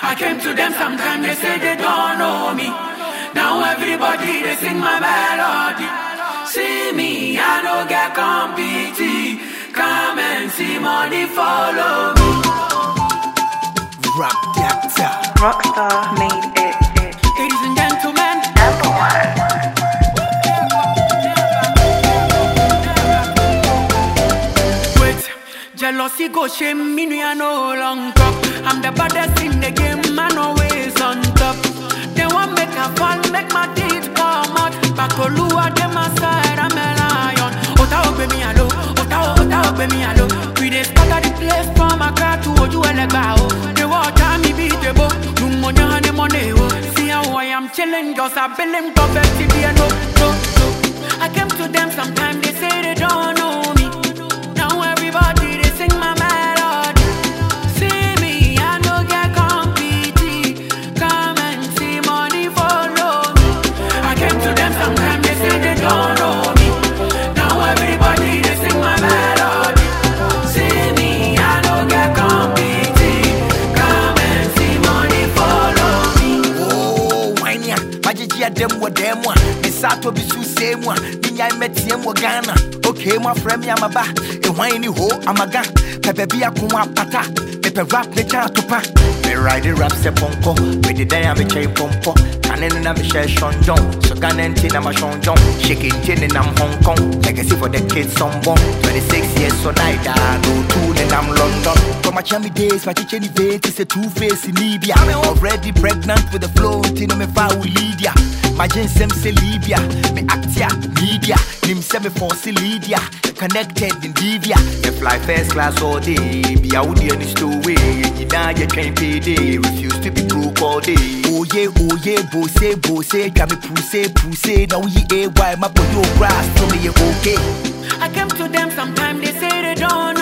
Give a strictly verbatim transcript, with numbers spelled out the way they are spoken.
I came to them sometime, they say they don't know me. Now everybody, they sing my melody. See me, I don't get compete. Come and see money follow me. Rock Doctor Rockstar made it. Ladies and gentlemen, Number one. wait, jealousy go shame me, no, I no long talk. I'm the baddest in the game, man always on top. They want make a fall, make my teeth come out. Bakolua, them my side, I'm a lion. Ota obe me alo, ota ota obe me alo. We dey scatter the place from Accra to Ojuelegba. They watch me beat the boat, no money, honey, money. See how I am chilling, just a billion poverty, no, no, no. I came to them sometime, they say they don't know me. Now everybody, they sing my melody. See me, I no get compete. Come and see money follow me. I came to them sometime, they say they don't know me. Now everybody, they sing my melody. See me, I no get compete. Come and see money follow me. Oh, why Majijia dem wa dem wa Misato bisu same one Minya metiem wa Ghana Okay, my friend me amaba E wine ho amaga Pepe bia kuma pata Pepe rap me cha topa Me ride the rap se ponko Me the day me chain pompo Kanen na me share Sean John So Ghana na ma Sean John Shaking tin in am Hong Kong Legacy for the kids some bomb twenty-six years so night I do two in am London From my chummy days my chichen event is a two-face in Libya I'm already pregnant with the flow Tino me fa with Lydia My ginsem say Libya Me actia media Nim se me force Lydia Connected in Divya Me fly first class all day Be out there in the stowaway You die you can't pay day Refuse to be broke all day Oh yeah, oh yeah, bose, bose Got me pousse, pousse Now ye A Y my boy grass So me okay I came to them sometime, they say they don't